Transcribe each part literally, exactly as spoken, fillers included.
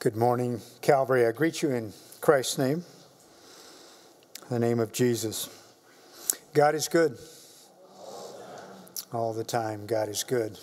Good morning, Calvary. I greet you in Christ's name, in the name of Jesus. God is good. All the time, God is good.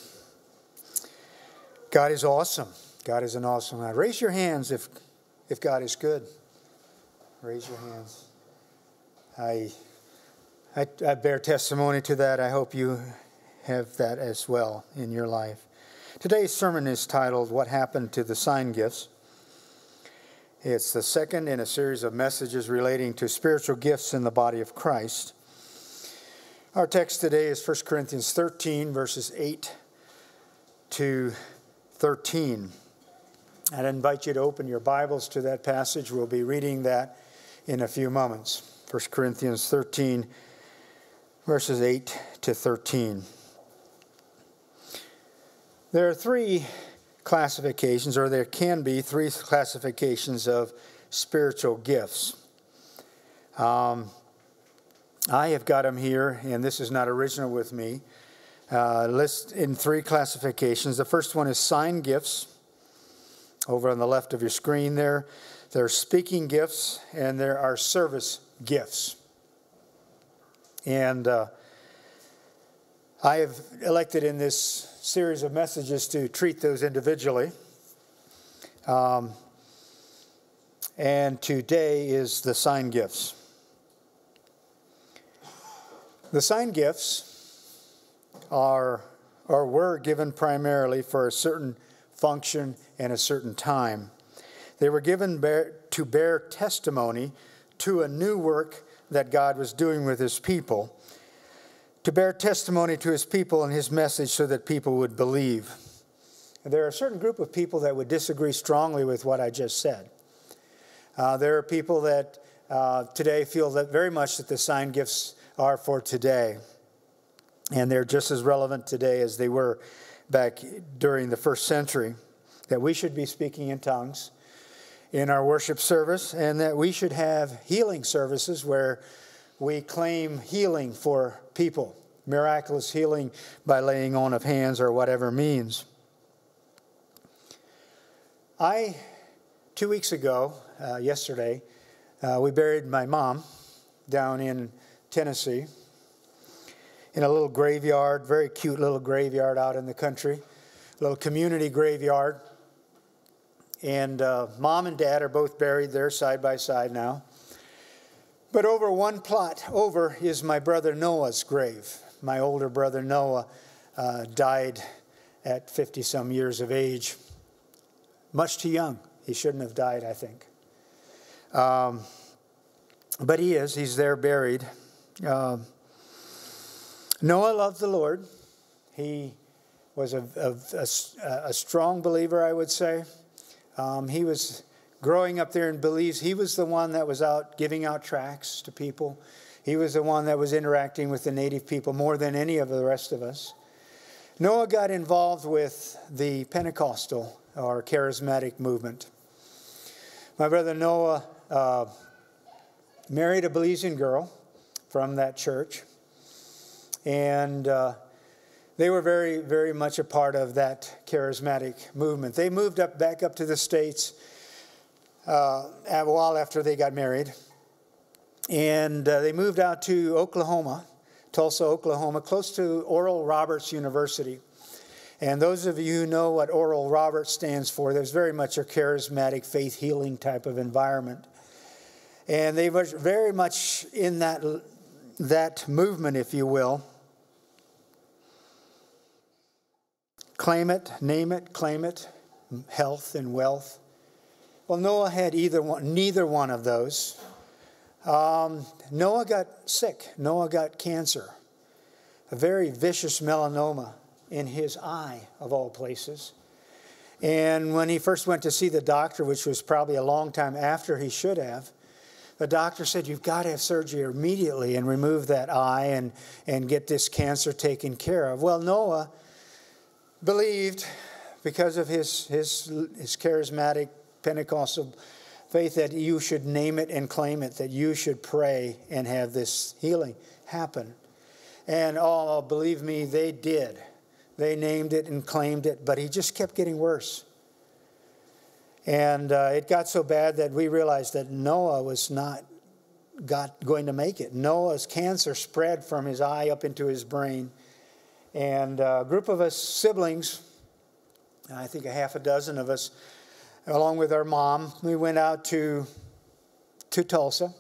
God is awesome. God is an awesome God. Raise your hands if, if God is good. Raise your hands. I, I, I bear testimony to that. I hope you have that as well in your life. Today's sermon is titled, What Happened to the Sign Gifts? It's the second in a series of messages relating to spiritual gifts in the body of Christ. Our text today is First Corinthians thirteen, verses eight to thirteen. I'd invite you to open your Bibles to that passage. We'll be reading that in a few moments. First Corinthians thirteen, verses eight to thirteen. There are three classifications, or there can be three classifications of spiritual gifts. Um, I have got them here, and this is not original with me. Uh, list in three classifications. The first one is sign gifts. Over on the left of your screen there, there are speaking gifts, and there are service gifts. And uh, I have elected in this series of messages to treat those individually. Um, and today is the sign gifts. The sign gifts are or were given primarily for a certain function and a certain time. They were given bear, to bear testimony to a new work that God was doing with His people, to bear testimony to His people and His message so that people would believe. And there are a certain group of people that would disagree strongly with what I just said. Uh, there are people that uh, today feel that very much that the sign gifts are for today. And they're just as relevant today as they were back during the first century. That we should be speaking in tongues in our worship service, and that we should have healing services where we claim healing for people, miraculous healing by laying on of hands or whatever means. I, two weeks ago, uh, yesterday, uh, we buried my mom down in Tennessee in a little graveyard, very cute little graveyard out in the country, little community graveyard. And uh, mom and dad are both buried there side by side now. But over one plot over is my brother Noah's grave. My older brother Noah uh, died at fifty-some years of age. Much too young. He shouldn't have died, I think. Um, but he is. He's there buried. Uh, Noah loved the Lord. He was a, a, a, a strong believer, I would say. Um, he was growing up there in Belize. He was the one that was out giving out tracts to people. He was the one that was interacting with the native people more than any of the rest of us. Noah got involved with the Pentecostal or charismatic movement. My brother Noah uh, married a Belizean girl from that church. And uh, they were very, very much a part of that charismatic movement. They moved up back up to the States Uh, a while after they got married. And uh, they moved out to Oklahoma, Tulsa, Oklahoma, close to Oral Roberts University. And those of you who know what Oral Roberts stands for, there's very much a charismatic, faith-healing type of environment. And they were very much in that, that movement, if you will. Claim it, name it, claim it, health and wealth. Well, Noah had either one, neither one of those. Um, Noah got sick. Noah got cancer. A very vicious melanoma in his eye, of all places. And when he first went to see the doctor, which was probably a long time after he should have, the doctor said, you've got to have surgery immediately and remove that eye and, and get this cancer taken care of. Well, Noah believed, because of his, his, his charismatic Pentecostal faith, that you should name it and claim it, that you should pray and have this healing happen. And oh, believe me, they did. They named it and claimed it, but he just kept getting worse. And uh, it got so bad that we realized that Noah was not got going to make it. Noah's cancer spread from his eye up into his brain. And a group of us siblings, I think a half a dozen of us, along with our mom, we went out to, to Tulsa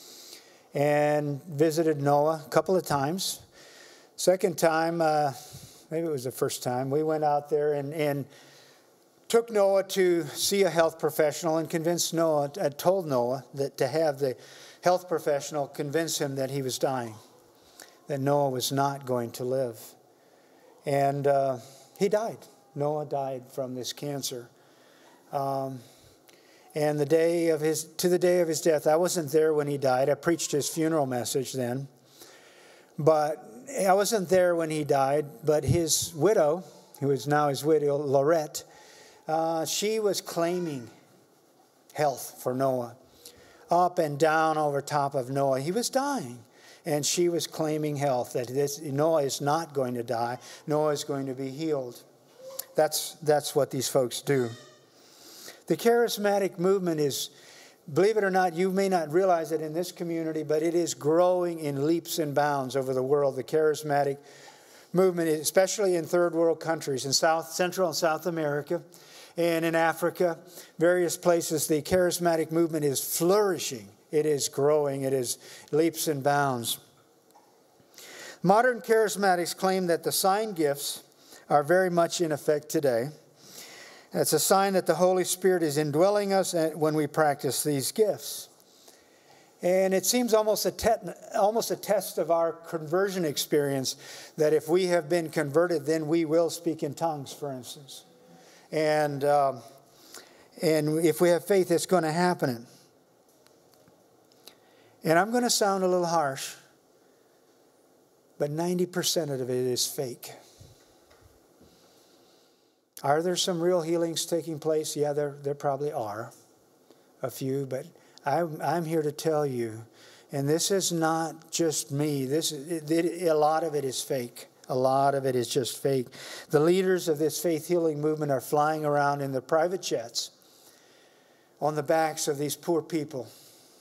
and visited Noah a couple of times. Second time, uh, maybe it was the first time, we went out there and, and took Noah to see a health professional and convinced Noah, uh, told Noah that to have the health professional convince him that he was dying, that Noah was not going to live. And uh, he died. Noah died from this cancer. Um, and the day of his, to the day of his death, I wasn't there when he died. I preached his funeral message then. But I wasn't there when he died. But his widow, who is now his widow, Lorette, uh, she was claiming health for Noah. Up and down over top of Noah. He was dying. And she was claiming health, that this, Noah is not going to die. Noah is going to be healed. That's, that's what these folks do. The charismatic movement is, believe it or not, you may not realize it in this community, but it is growing in leaps and bounds over the world. The charismatic movement, especially in third world countries, in South, Central and South America, and in Africa, various places, the charismatic movement is flourishing. It is growing. It is leaps and bounds. Modern charismatics claim that the sign gifts are very much in effect today. It's a sign that the Holy Spirit is indwelling us when we practice these gifts. And it seems almost a, te- almost a test of our conversion experience that if we have been converted, then we will speak in tongues, for instance. And, um, and if we have faith, it's going to happen. And I'm going to sound a little harsh, but ninety percent of it is fake. Are there some real healings taking place? Yeah, there, there probably are a few, but I'm, I'm here to tell you, and this is not just me. This it, it, a lot of it is fake. A lot of it is just fake. The leaders of this faith healing movement are flying around in their private jets on the backs of these poor people.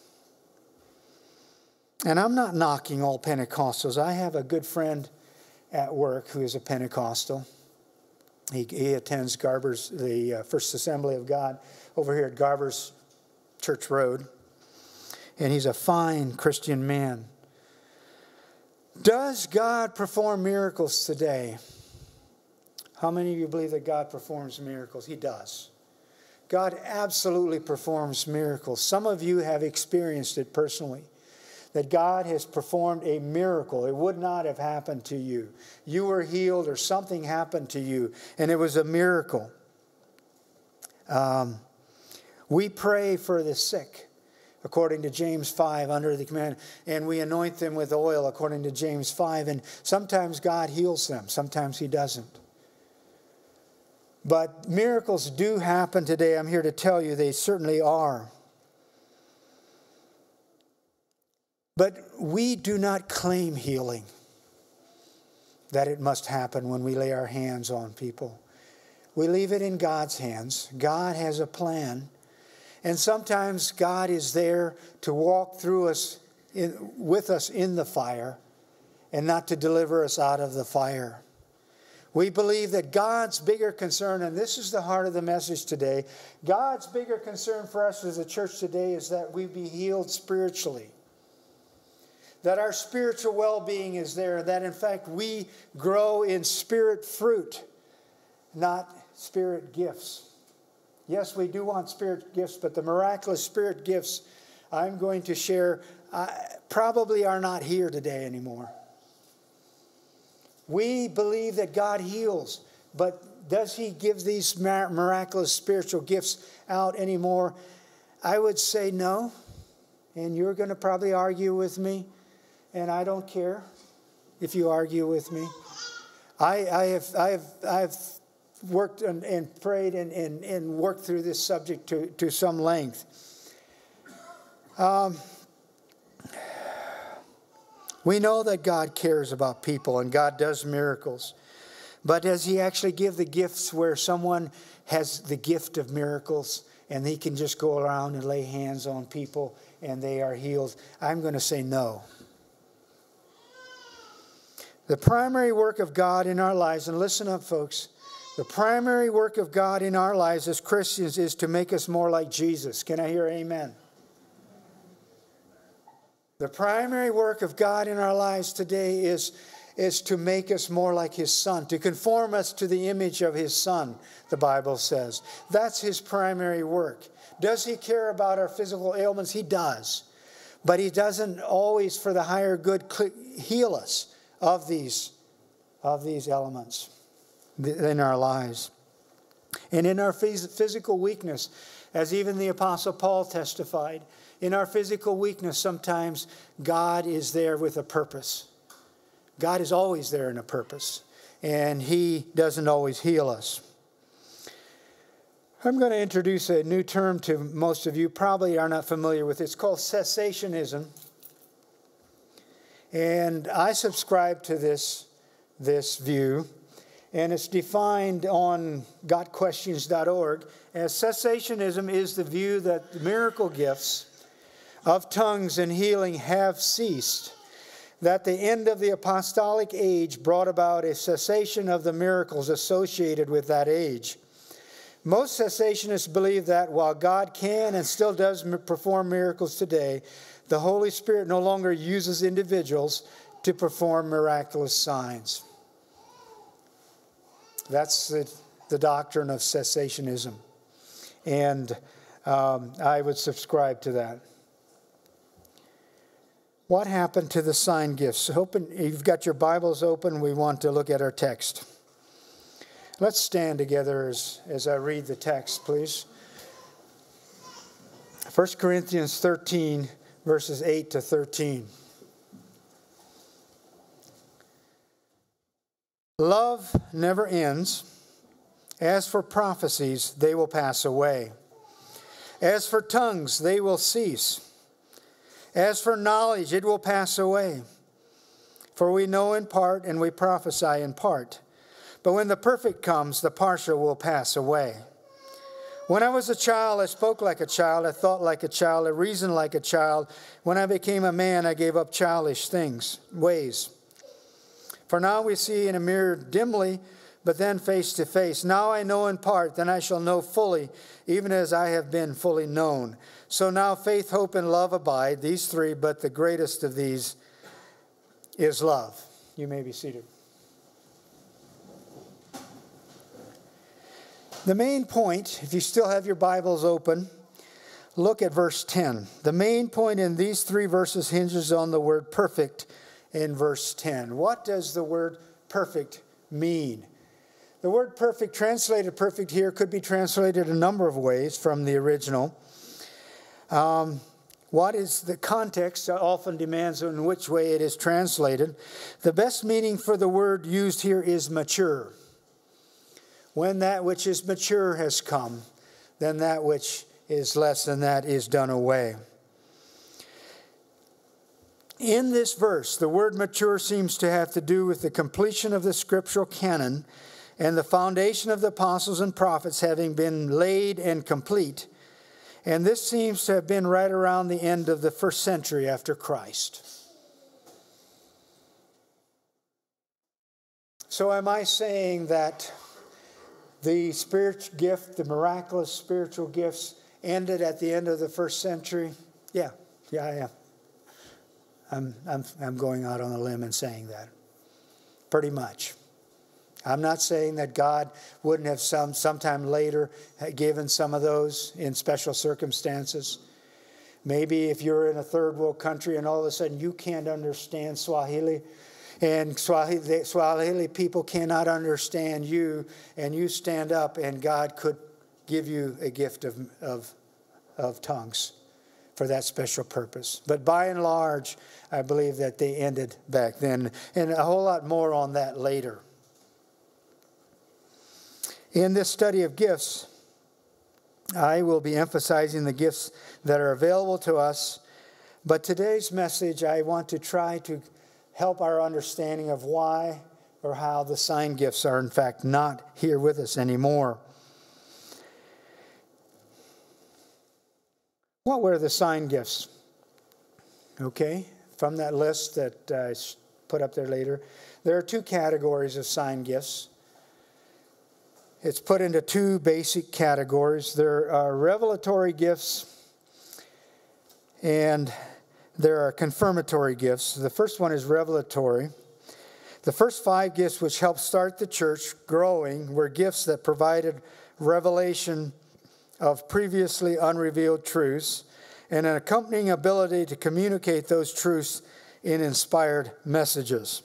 And I'm not knocking all Pentecostals. I have a good friend at work who is a Pentecostal. He, he attends Garber's, the uh, First Assembly of God over here at Garber's Church Road. And he's a fine Christian man. Does God perform miracles today? How many of you believe that God performs miracles? He does. God absolutely performs miracles. Some of you have experienced it personally. That God has performed a miracle. It would not have happened to you. You were healed or something happened to you, and it was a miracle. Um, we pray for the sick, according to James five, under the command, and we anoint them with oil, according to James five, and sometimes God heals them, sometimes He doesn't. But miracles do happen today. I'm here to tell you they certainly are. But we do not claim healing, that it must happen when we lay our hands on people. We leave it in God's hands. God has a plan. And sometimes God is there to walk through us, in, with us in the fire, and not to deliver us out of the fire. We believe that God's bigger concern, and this is the heart of the message today, God's bigger concern for us as a church today is that we be healed spiritually. That our spiritual well-being is there. That in fact we grow in spirit fruit, not spirit gifts. Yes, we do want spirit gifts, but the miraculous spirit gifts I'm going to share uh, probably are not here today anymore. We believe that God heals, but does He give these miraculous spiritual gifts out anymore? I would say no, and you're going to probably argue with me. And I don't care if you argue with me. I, I have I have I have worked and, and prayed and, and, and worked through this subject to, to some length. Um, we know that God cares about people and God does miracles. But does He actually give the gifts where someone has the gift of miracles and he can just go around and lay hands on people and they are healed. I'm going to say no. The primary work of God in our lives, and listen up, folks, the primary work of God in our lives as Christians is to make us more like Jesus. Can I hear amen? The primary work of God in our lives today is, is to make us more like His Son, to conform us to the image of His Son, the Bible says. That's His primary work. Does He care about our physical ailments? He does. But He doesn't always, for the higher good, heal us of these, of these elements in our lives. And in our physical weakness, as even the Apostle Paul testified, in our physical weakness, sometimes God is there with a purpose. God is always there in a purpose, and He doesn't always heal us. I'm going to introduce a new term to most of you, probably are not familiar with it. It's called cessationism. And I subscribe to this, this view, and it's defined on got questions dot org as cessationism is the view that the miracle gifts of tongues and healing have ceased, that the end of the apostolic age brought about a cessation of the miracles associated with that age. Most cessationists believe that while God can and still does perform miracles today, the Holy Spirit no longer uses individuals to perform miraculous signs. That's the, the doctrine of cessationism. And um, I would subscribe to that. What happened to the sign gifts? Open, you've got your Bibles open. We want to look at our text. Let's stand together as, as I read the text, please. First Corinthians thirteen, verses eight to thirteen. Love never ends. As for prophecies, they will pass away. As for tongues, they will cease. As for knowledge, it will pass away. For we know in part and we prophesy in part. But when the perfect comes, the partial will pass away. When I was a child, I spoke like a child, I thought like a child, I reasoned like a child. When I became a man, I gave up childish things, ways. For now we see in a mirror dimly, but then face to face. Now I know in part, then I shall know fully, even as I have been fully known. So now faith, hope, and love abide, these three, but the greatest of these is love. You may be seated. The main point, if you still have your Bibles open, look at verse ten. The main point in these three verses hinges on the word perfect in verse ten. What does the word perfect mean? The word perfect, translated perfect here, could be translated a number of ways from the original. Um, what is the context often demands in which way it is translated. The best meaning for the word used here is mature. When that which is mature has come, then that which is less than that is done away. In this verse, the word mature seems to have to do with the completion of the scriptural canon and the foundation of the apostles and prophets having been laid and complete. And this seems to have been right around the end of the first century after Christ. So am I saying that the spiritual gift, the miraculous spiritual gifts, ended at the end of the first century? Yeah, yeah, I am. I'm, I'm, I'm going out on a limb and saying that. Pretty much. I'm not saying that God wouldn't have some sometime later given some of those in special circumstances. Maybe if you're in a third world country and all of a sudden you can't understand Swahili, and Swahili, Swahili people cannot understand you, and you stand up and God could give you a gift of, of, of tongues for that special purpose. But by and large, I believe that they ended back then. And a whole lot more on that later. In this study of gifts, I will be emphasizing the gifts that are available to us. But today's message, I want to try to help our understanding of why or how the sign gifts are in fact not here with us anymore. What were the sign gifts? Okay, from that list that I put up there later, there are two categories of sign gifts. It's put into two basic categories. There are revelatory gifts and there are confirmatory gifts. The first one is revelatory. The first five gifts which helped start the church growing were gifts that provided revelation of previously unrevealed truths and an accompanying ability to communicate those truths in inspired messages.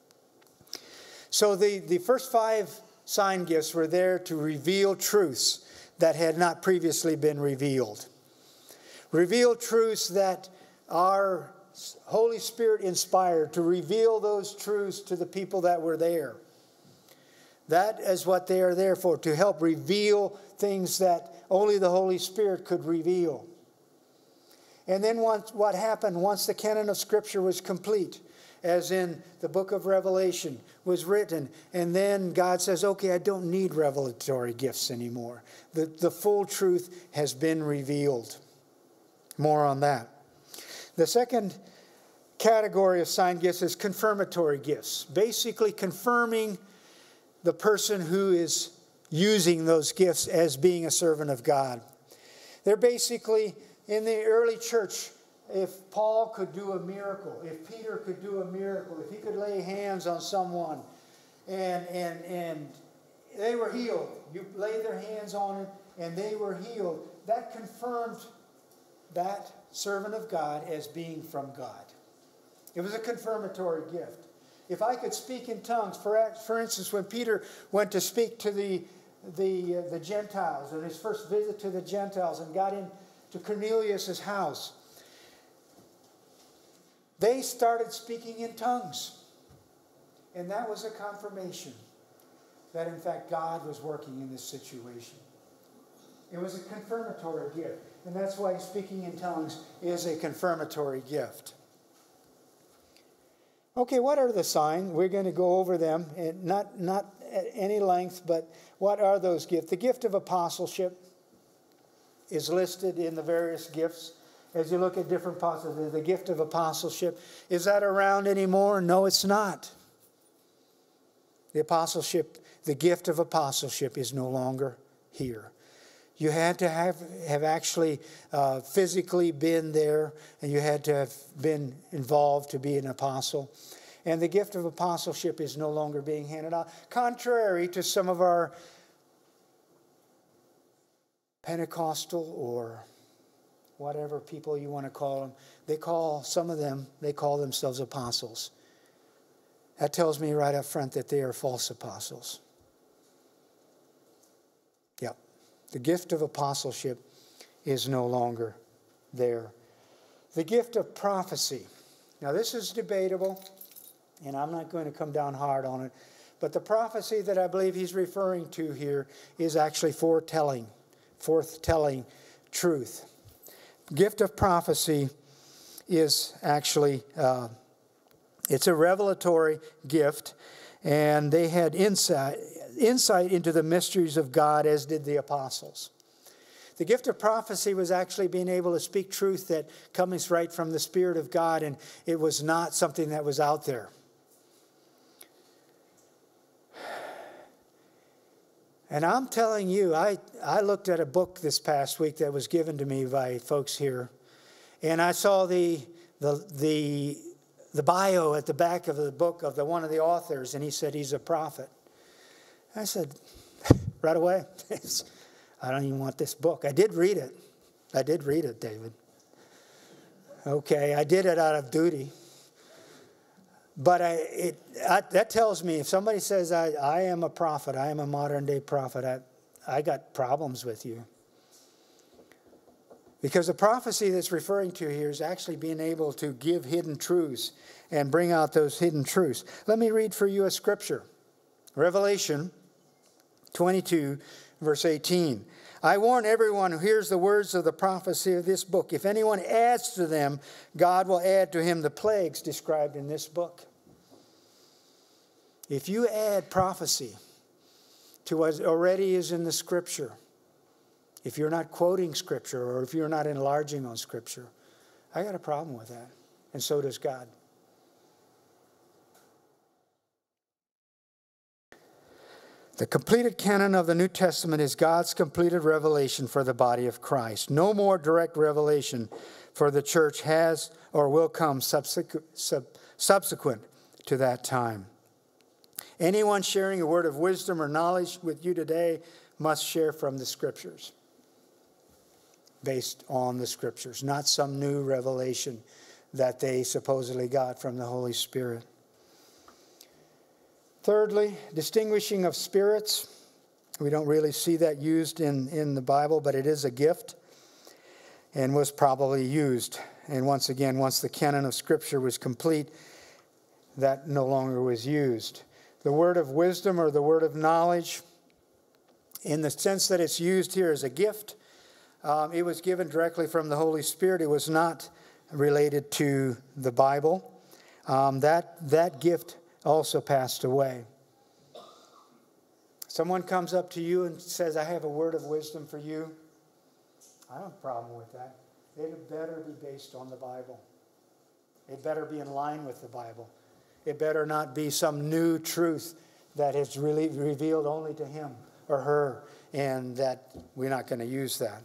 So the, the first five sign gifts were there to reveal truths that had not previously been revealed. Reveal truths that are Holy Spirit inspired, to reveal those truths to the people that were there. That is what they are there for, to help reveal things that only the Holy Spirit could reveal. And then once, what happened once the canon of Scripture was complete, as in the book of Revelation was written, and then God says, okay, I don't need revelatory gifts anymore. The, the full truth has been revealed. More on that. The second category of sign gifts is confirmatory gifts, basically confirming the person who is using those gifts as being a servant of God. They're basically, in the early church, if Paul could do a miracle, if Peter could do a miracle, if he could lay hands on someone and, and, and they were healed, you lay their hands on it and they were healed, that confirmed that servant of God as being from God. It was a confirmatory gift. If I could speak in tongues, for, for instance, when Peter went to speak to the, the, uh, the Gentiles, on his first visit to the Gentiles and got into Cornelius' house, they started speaking in tongues. And that was a confirmation that, in fact, God was working in this situation. It was a confirmatory gift. And that's why speaking in tongues is a confirmatory gift. Okay, what are the signs? We're going to go over them, and not, not at any length, but what are those gifts? The gift of apostleship is listed in the various gifts. As you look at different apostles, the gift of apostleship, is that around anymore? No, it's not. The apostleship, the gift of apostleship is no longer here. You had to have, have actually uh, physically been there, and you had to have been involved to be an apostle. And the gift of apostleship is no longer being handed out, contrary to some of our Pentecostal or whatever people you want to call them. They call, some of them, they call themselves apostles. That tells me right up front that they are false apostles. Yep. The gift of apostleship is no longer there. The gift of prophecy. Now this is debatable, and I'm not going to come down hard on it, but the prophecy that I believe he's referring to here is actually foretelling, foretelling truth. Gift of prophecy is actually, uh, it's a revelatory gift, and they had insight, insight into the mysteries of God, as did the apostles. The gift of prophecy was actually being able to speak truth that comes right from the Spirit of God, and it was not something that was out there. And I'm telling you, I, I looked at a book this past week that was given to me by folks here, and I saw the the the the bio at the back of the book of the one of the authors, and he said he's a prophet. I said, right away, I don't even want this book. I did read it. I did read it, David. Okay, I did it out of duty. But I, it, I, that tells me if somebody says, I, I am a prophet, I am a modern day prophet, I, I got problems with you. Because the prophecy that's referring to here is actually being able to give hidden truths and bring out those hidden truths. Let me read for you a scripture. Revelation twenty-two, verse eighteen. I warn everyone who hears the words of the prophecy of this book. If anyone adds to them, God will add to him the plagues described in this book. If you add prophecy to what already is in the scripture, if you're not quoting Scripture or if you're not enlarging on Scripture, I got a problem with that. And so does God. The completed canon of the New Testament is God's completed revelation for the body of Christ. No more direct revelation for the church has or will come subsequent, sub, subsequent to that time. Anyone sharing a word of wisdom or knowledge with you today must share from the Scriptures, based on the Scriptures, not some new revelation that they supposedly got from the Holy Spirit. Thirdly, distinguishing of spirits. We don't really see that used in, in the Bible, but it is a gift and was probably used. And once again, once the canon of Scripture was complete, that no longer was used. The word of wisdom or the word of knowledge, in the sense that it's used here as a gift, um, it was given directly from the Holy Spirit. It was not related to the Bible. Um, that, that gift also passed away. Someone comes up to you and says, I have a word of wisdom for you. I don't have a problem with that. It better be based on the Bible. It better be in line with the Bible. It better not be some new truth that is really revealed only to him or her, and that we're not going to use that.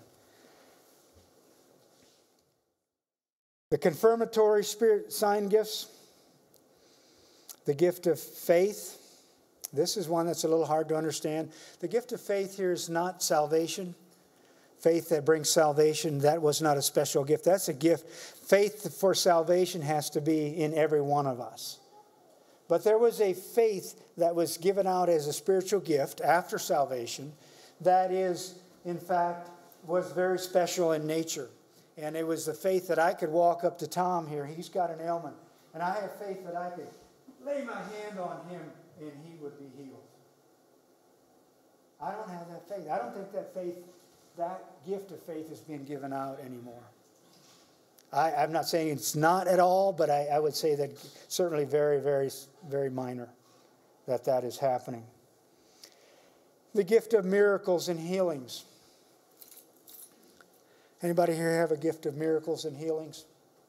The confirmatory spirit sign gifts. The gift of faith. This is one that's a little hard to understand. The gift of faith here is not salvation. Faith that brings salvation, that was not a special gift. That's a gift. Faith for salvation has to be in every one of us. But there was a faith that was given out as a spiritual gift after salvation that is, in fact, was very special in nature. And it was the faith that I could walk up to Tom here. He's got an ailment. And I have faith that I could lay my hand on him and he would be healed. I don't have that faith. I don't think that faith, that gift of faith is being given out anymore. I, I'm not saying it's not at all, but I, I would say that certainly very, very, very minor that that is happening. The gift of miracles and healings. Anybody here have a gift of miracles and healings?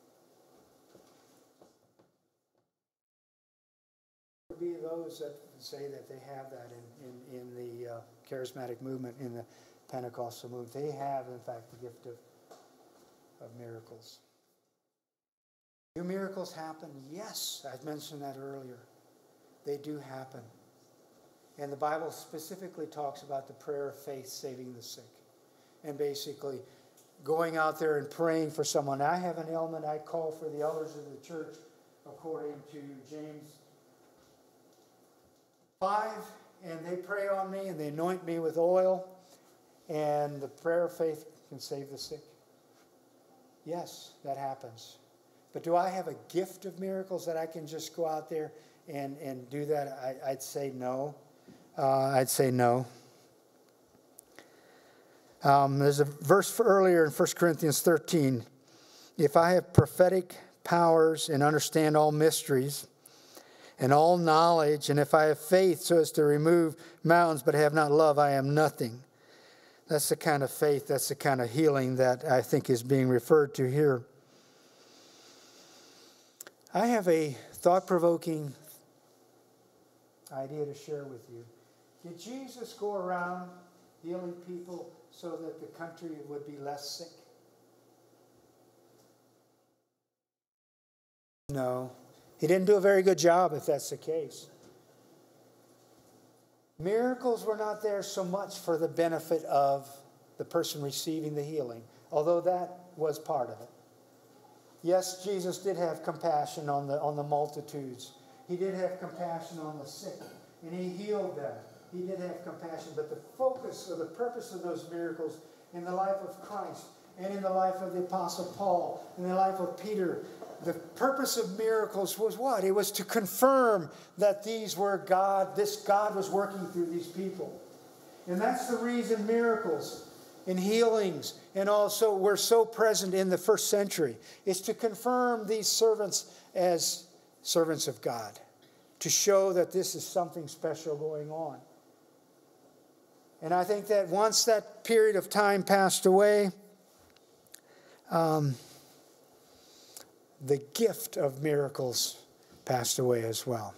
There would be those that say that they have that in, in, in the uh, charismatic movement, in the Pentecostal movement. They have, in fact, the gift of, of miracles. Do miracles happen? Yes, I've mentioned that earlier. They do happen. And the Bible specifically talks about the prayer of faith saving the sick. And basically going out there and praying for someone. I have an ailment, I call for the elders of the church according to James five, and they pray on me and they anoint me with oil, and the prayer of faith can save the sick. Yes, that happens. But do I have a gift of miracles that I can just go out there and, and do that? I, I'd say no. Uh, I'd say no. Um, there's a verse for earlier in First Corinthians thirteen. If I have prophetic powers and understand all mysteries and all knowledge, and if I have faith so as to remove mountains but have not love, I am nothing. That's the kind of faith, that's the kind of healing that I think is being referred to here. I have a thought-provoking idea to share with you. Did Jesus go around healing people so that the country would be less sick? No. He didn't do a very good job if that's the case. Miracles were not there so much for the benefit of the person receiving the healing, although that was part of it. Yes, Jesus did have compassion on the, on the multitudes. He did have compassion on the sick, and he healed them. He did have compassion, but the focus or the purpose of those miracles in the life of Christ and in the life of the Apostle Paul, in the life of Peter, the purpose of miracles was what? It was to confirm that these were God, this God was working through these people. And that's the reason miracles and healings and also were so present in the first century. It's to confirm these servants as servants of God, to show that this is something special going on. And I think that once that period of time passed away, um, the gift of miracles passed away as well.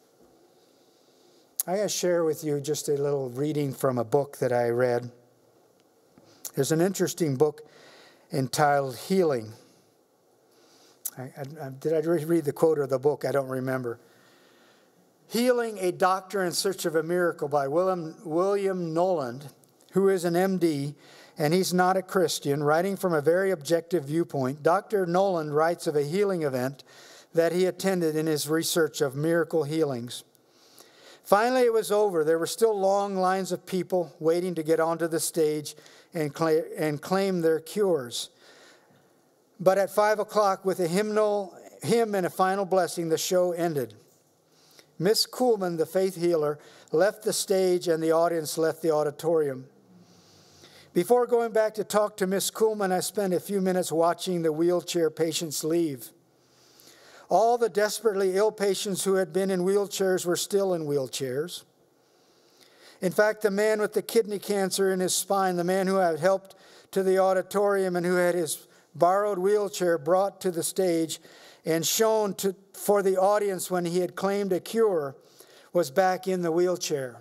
I gotta share with you just a little reading from a book that I read. There's an interesting book entitled Healing. I, I, did I read the quote of the book? I don't remember. Healing, a Doctor in Search of a Miracle by William, William Noland, who is an M D, and he's not a Christian, writing from a very objective viewpoint. Doctor Noland writes of a healing event that he attended in his research of miracle healings. Finally, it was over. There were still long lines of people waiting to get onto the stage and, cla- and claim their cures. But at five o'clock, with a hymnal, hymn and a final blessing, the show ended. Miss Kuhlman, the faith healer, left the stage and the audience left the auditorium. Before going back to talk to Miss Kuhlman, I spent a few minutes watching the wheelchair patients leave. All the desperately ill patients who had been in wheelchairs were still in wheelchairs. In fact, the man with the kidney cancer in his spine, the man who had helped to the auditorium and who had his borrowed wheelchair brought to the stage and shown to, for the audience when he had claimed a cure, was back in the wheelchair.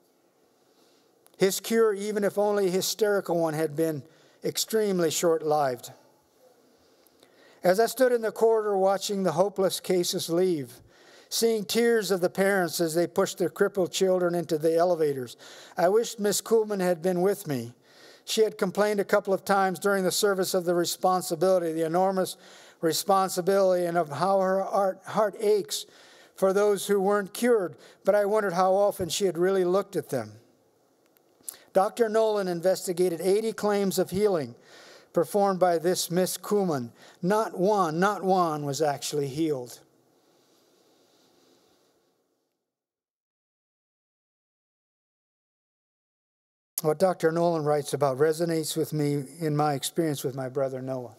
His cure, even if only a hysterical one, had been extremely short-lived. As I stood in the corridor watching the hopeless cases leave, seeing tears of the parents as they pushed their crippled children into the elevators, I wished Miss Kuhlman had been with me. She had complained a couple of times during the service of the responsibility, the enormous responsibility, and of how her heart, heart aches for those who weren't cured, but I wondered how often she had really looked at them. Doctor Noland investigated eighty claims of healing performed by this Miss Kuhlman. Not one, not one was actually healed. What Doctor Noland writes about resonates with me in my experience with my brother Noah.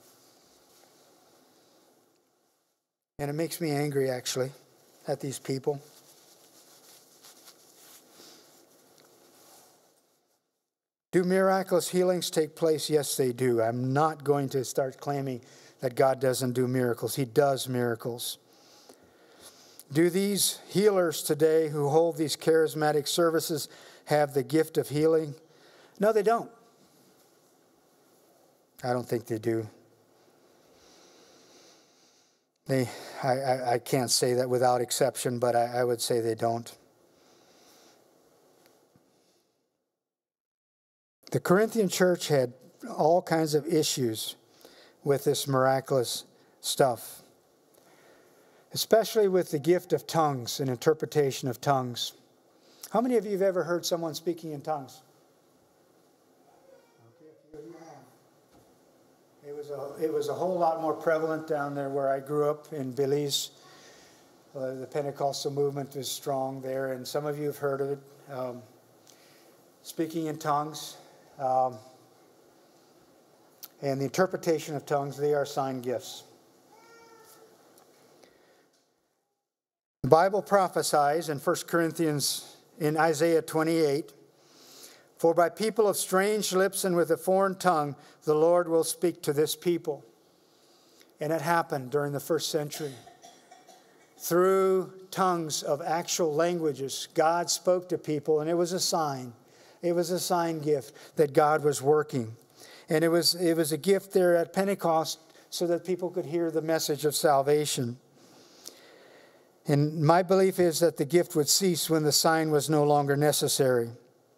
And it makes me angry, actually, at these people. Do miraculous healings take place? Yes, they do. I'm not going to start claiming that God doesn't do miracles. He does miracles. Do these healers today who hold these charismatic services have the gift of healing? No, they don't. I don't think they do. They, I, I, I can't say that without exception, but I, I would say they don't. The Corinthian church had all kinds of issues with this miraculous stuff, especially with the gift of tongues and interpretation of tongues. How many of you have ever heard someone speaking in tongues? It was a, it was a whole lot more prevalent down there where I grew up in Belize. Uh, the Pentecostal movement was strong there, and some of you have heard of it. Um, speaking in tongues. Um, and the interpretation of tongues, they are sign gifts. The Bible prophesies in First Corinthians, in Isaiah twenty-eight, for by people of strange lips and with a foreign tongue, the Lord will speak to this people. And it happened during the first century. Through tongues of actual languages, God spoke to people, and it was a sign. It was a sign gift that God was working. And it was, it was a gift there at Pentecost so that people could hear the message of salvation. And my belief is that the gift would cease when the sign was no longer necessary.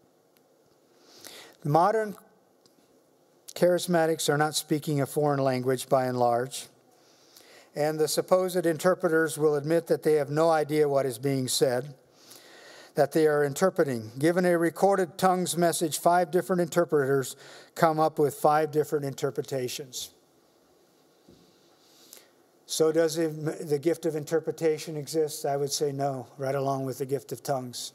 The modern charismatics are not speaking a foreign language by and large. And the supposed interpreters will admit that they have no idea what is being said, that they are interpreting. Given a recorded tongues message, five different interpreters come up with five different interpretations. So does the gift of interpretation exist? I would say no, right along with the gift of tongues.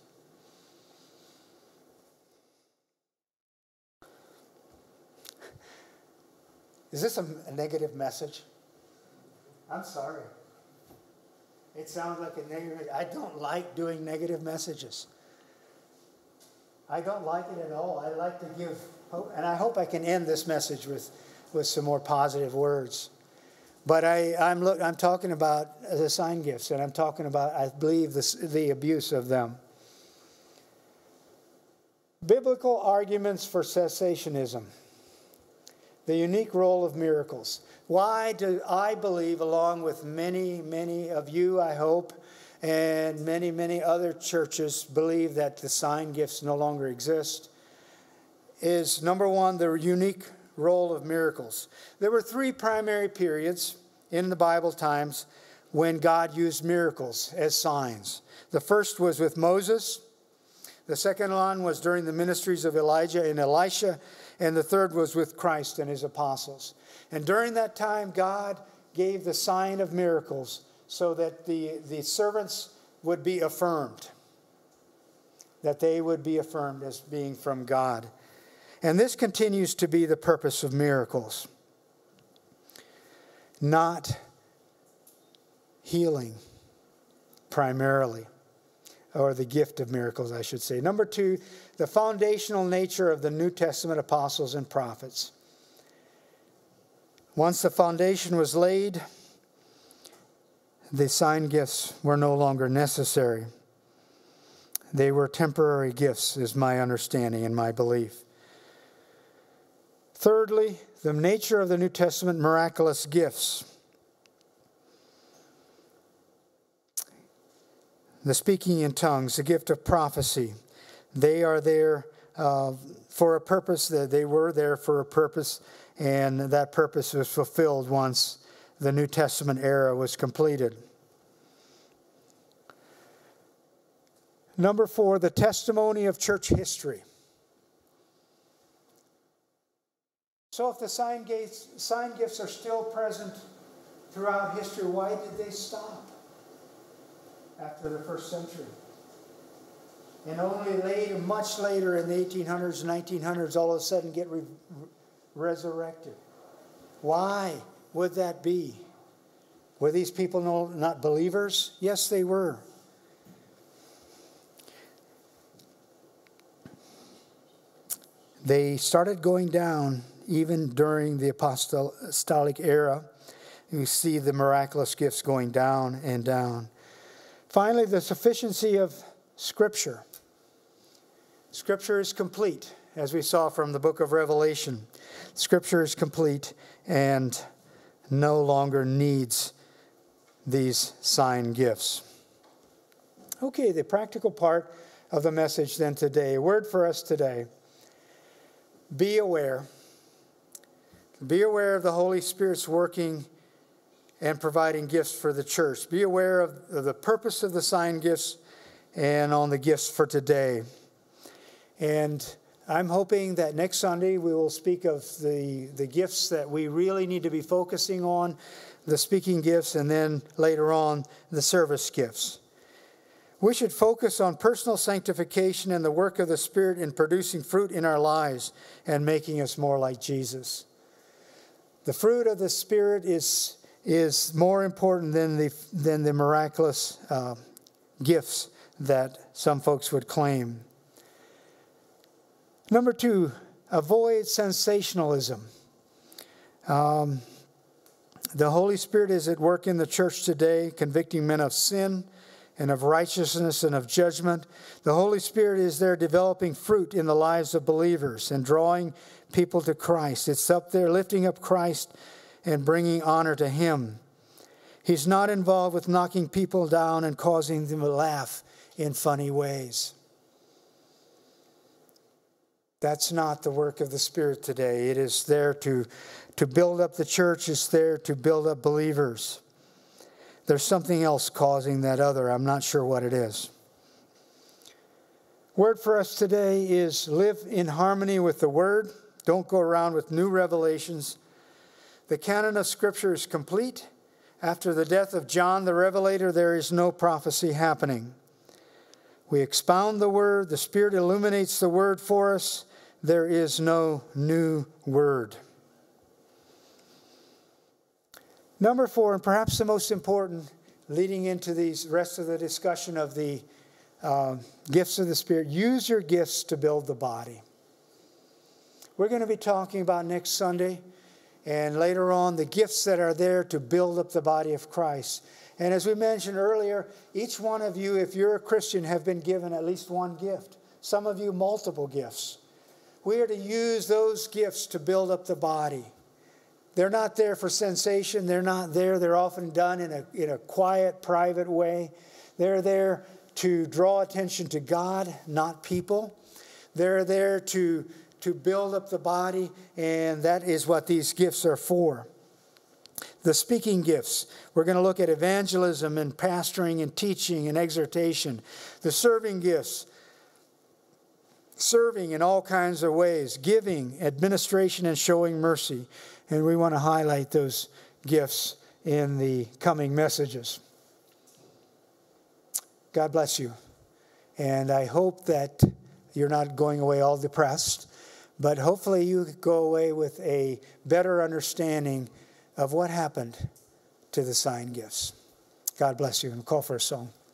Is this a, a negative message? I'm sorry. It sounds like a negative. I don't like doing negative messages. I don't like it at all. I like to give hope, and I hope I can end this message with, with some more positive words. But I, I'm, look, I'm talking about the sign gifts, and I'm talking about, I believe, this, the abuse of them. Biblical arguments for cessationism. The unique role of miracles. Why do I believe, along with many, many of you, I hope, and many, many other churches believe that the sign gifts no longer exist, is number one, the unique role of miracles. There were three primary periods in the Bible times when God used miracles as signs. The first was with Moses. The second one was during the ministries of Elijah and Elisha. And the third was with Christ and his apostles. And during that time, God gave the sign of miracles so that the, the servants would be affirmed. That they would be affirmed as being from God. And this continues to be the purpose of miracles. Not healing, primarily. Or the gift of miracles, I should say. Number two, the foundational nature of the New Testament apostles and prophets. Once the foundation was laid, the sign gifts were no longer necessary. They were temporary gifts, is my understanding and my belief. Thirdly, the nature of the New Testament miraculous gifts. The speaking in tongues, the gift of prophecy. They are there uh, for a purpose. They were there for a purpose, and that purpose was fulfilled once the New Testament era was completed. Number four, the testimony of church history. So if the sign gifts, sign gifts are still present throughout history, why did they stop after the first century? And only later, much later in the eighteen hundreds, nineteen hundreds, all of a sudden get re- resurrected. Why would that be? Were these people no, not believers? Yes, they were. They started going down even during the apostolic era. You see the miraculous gifts going down and down. Finally, the sufficiency of Scripture. Scripture is complete, as we saw from the book of Revelation. Scripture is complete and no longer needs these sign gifts. Okay, the practical part of the message then today. A word for us today. Be aware. Be aware of the Holy Spirit's working and providing gifts for the church. Be aware of, of the purpose of the sign gifts and on the gifts for today. And I'm hoping that next Sunday we will speak of the, the gifts that we really need to be focusing on, the speaking gifts, and then later on the service gifts. We should focus on personal sanctification and the work of the Spirit in producing fruit in our lives and making us more like Jesus. The fruit of the Spirit is, is more important than the, than the miraculous uh, gifts that some folks would claim. Number two, avoid sensationalism. Um, the Holy Spirit is at work in the church today, convicting men of sin and of righteousness and of judgment. The Holy Spirit is there developing fruit in the lives of believers and drawing people to Christ. It's up there lifting up Christ and bringing honor to Him. He's not involved with knocking people down and causing them to laugh in funny ways. That's not the work of the Spirit today. It is there to, to build up the church. It's there to build up believers. There's something else causing that other. I'm not sure what it is. Word for us today is live in harmony with the Word. Don't go around with new revelations. The canon of Scripture is complete. After the death of John the Revelator, there is no prophecy happening. We expound the Word. The Spirit illuminates the Word for us. There is no new word. Number four, and perhaps the most important, leading into the rest of the discussion of the, uh, gifts of the Spirit. Use your gifts to build the body. We're going to be talking about next Sunday and later on the gifts that are there to build up the body of Christ. And as we mentioned earlier, each one of you, if you're a Christian, have been given at least one gift. Some of you, multiple gifts. We are to use those gifts to build up the body. They're not there for sensation. They're not there. They're often done in a, in a quiet, private way. They're there to draw attention to God, not people. They're there to, to build up the body, and that is what these gifts are for. The speaking gifts. We're going to look at evangelism and pastoring and teaching and exhortation. The serving gifts. Serving in all kinds of ways. Giving, administration, and showing mercy. And we want to highlight those gifts in the coming messages. God bless you. And I hope that you're not going away all depressed, but hopefully you go away with a better understanding of what happened to the sign gifts. God bless you, and call for a song.